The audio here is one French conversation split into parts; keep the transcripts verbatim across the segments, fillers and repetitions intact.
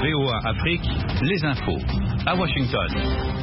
V O A Afrique, les infos. À Washington.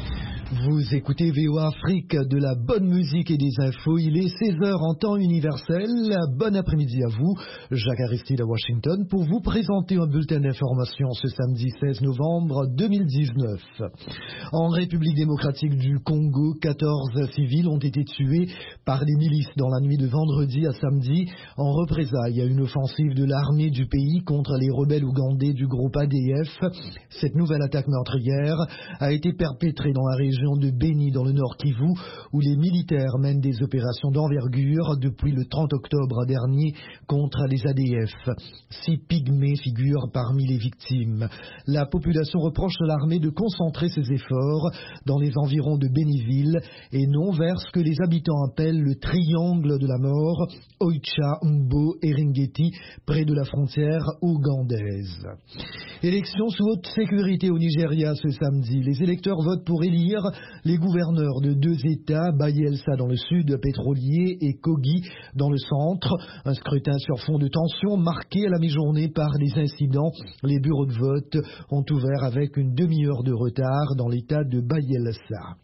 Vous écoutez V O A Afrique, de la bonne musique et des infos. Il est seize heures en temps universel. Bon après-midi à vous. Jacques Aristide à Washington pour vous présenter un bulletin d'information ce samedi seize novembre deux mille dix-neuf. En République démocratique du Congo, quatorze civils ont été tués par des milices dans la nuit de vendredi à samedi en représailles à une offensive de l'armée du pays contre les rebelles ougandais du groupe A D F. Cette nouvelle attaque meurtrière a été perpétrée dans la région de Beni dans le Nord Kivu où les militaires mènent des opérations d'envergure depuis le trente octobre dernier contre les A D F. Six pygmées figurent parmi les victimes. La population reproche à l'armée de concentrer ses efforts dans les environs de Béniville et non vers ce que les habitants appellent le triangle de la mort, Oicha, Mbo et Ringeti, près de la frontière ougandaise. Élection sous haute sécurité au Nigeria ce samedi. Les électeurs votent pour élire les gouverneurs de deux États, Bayelsa dans le sud pétrolier et Kogi dans le centre. Un scrutin sur fond de tension marqué à la mi-journée par des incidents. Les bureaux de vote ont ouvert avec une demi-heure de retard dans l'État de Bayelsa.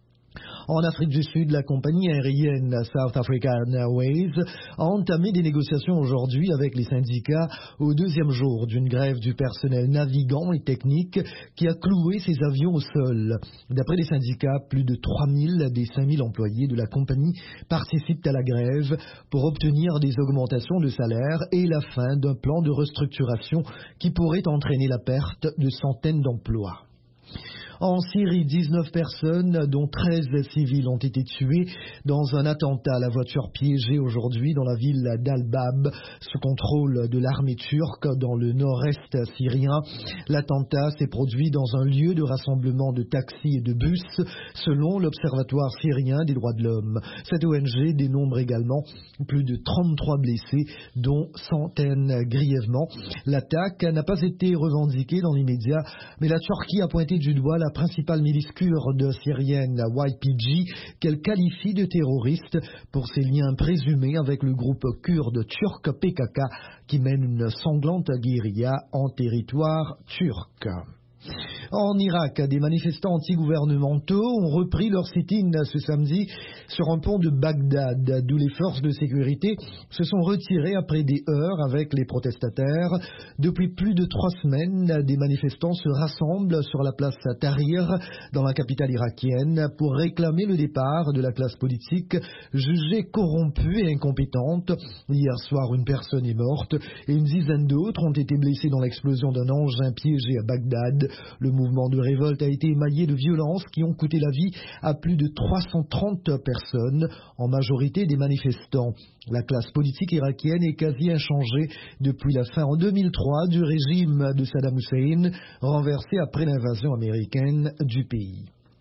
En Afrique du Sud, la compagnie aérienne South African Airways a entamé des négociations aujourd'hui avec les syndicats au deuxième jour d'une grève du personnel navigant et technique qui a cloué ses avions au sol. D'après les syndicats, plus de trois mille des cinq mille employés de la compagnie participent à la grève pour obtenir des augmentations de salaire et la fin d'un plan de restructuration qui pourrait entraîner la perte de centaines d'emplois. En Syrie, dix-neuf personnes, dont treize civils, ont été tuées dans un attentat à la voiture piégée aujourd'hui dans la ville d'Al-Bab, sous contrôle de l'armée turque dans le nord-est syrien. L'attentat s'est produit dans un lieu de rassemblement de taxis et de bus, selon l'Observatoire syrien des droits de l'homme. Cette O N G dénombre également plus de trente-trois blessés, dont centaines grièvement. L'attaque n'a pas été revendiquée dans l'immédiat, mais la Turquie a pointé du doigt la la principale milice kurde syrienne, Y P G, qu'elle qualifie de terroriste pour ses liens présumés avec le groupe kurde turc P K K qui mène une sanglante guérilla en territoire turc. En Irak, des manifestants anti-gouvernementaux ont repris leur sit-in ce samedi sur un pont de Bagdad, d'où les forces de sécurité se sont retirées après des heurts avec les protestataires. Depuis plus de trois semaines, des manifestants se rassemblent sur la place Tahrir, dans la capitale irakienne, pour réclamer le départ de la classe politique jugée corrompue et incompétente. Hier soir, une personne est morte et une dizaine d'autres ont été blessés dans l'explosion d'un engin piégé à Bagdad. Le mouvement de révolte a été émaillé de violences qui ont coûté la vie à plus de trois cent trente personnes, en majorité des manifestants. La classe politique irakienne est quasi inchangée depuis la fin en deux mille trois du régime de Saddam Hussein, renversé après l'invasion américaine du pays.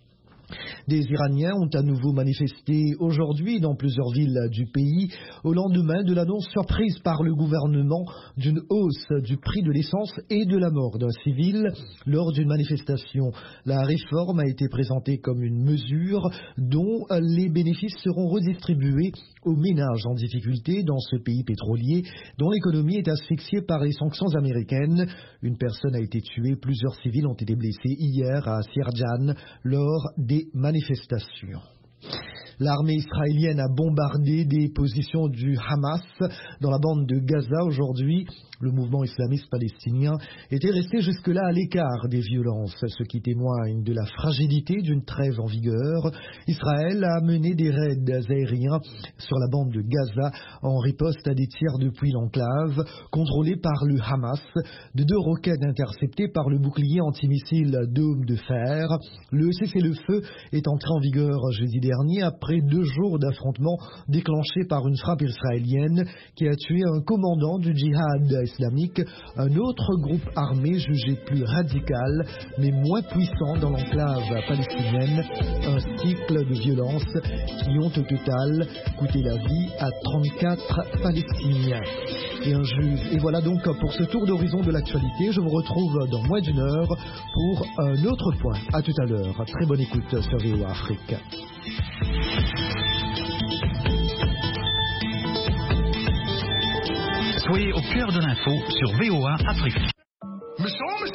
Des Iraniens ont à nouveau manifesté aujourd'hui dans plusieurs villes du pays au lendemain de l'annonce surprise par le gouvernement d'une hausse du prix de l'essence et de la mort d'un civil lors d'une manifestation. La réforme a été présentée comme une mesure dont les bénéfices seront redistribués aux ménages en difficulté dans ce pays pétrolier dont l'économie est asphyxiée par les sanctions américaines. Une personne a été tuée, plusieurs civils ont été blessés hier à Sirjan lors des manifestations. L'armée israélienne a bombardé des positions du Hamas dans la bande de Gaza aujourd'hui. Le mouvement islamiste palestinien était resté jusque-là à l'écart des violences, ce qui témoigne de la fragilité d'une trêve en vigueur. Israël a mené des raids aériens sur la bande de Gaza en riposte à des tirs depuis l'enclave, contrôlés par le Hamas, de deux roquettes interceptées par le bouclier antimissile Dôme de fer. Le cessez-le-feu est entré en vigueur jeudi dernier après deux jours d'affrontements déclenchés par une frappe israélienne qui a tué un commandant du djihad islamique, un autre groupe armé jugé plus radical mais moins puissant dans l'enclave palestinienne. Un cycle de violences qui ont au total coûté la vie à trente-quatre Palestiniens. Et un juge. Et voilà donc pour ce tour d'horizon de l'actualité. Je vous retrouve dans moins d'une heure pour un autre point. À tout à l'heure. Très bonne écoute sur V O A Afrique. Soyez au cœur de l'info sur V O A Afrique.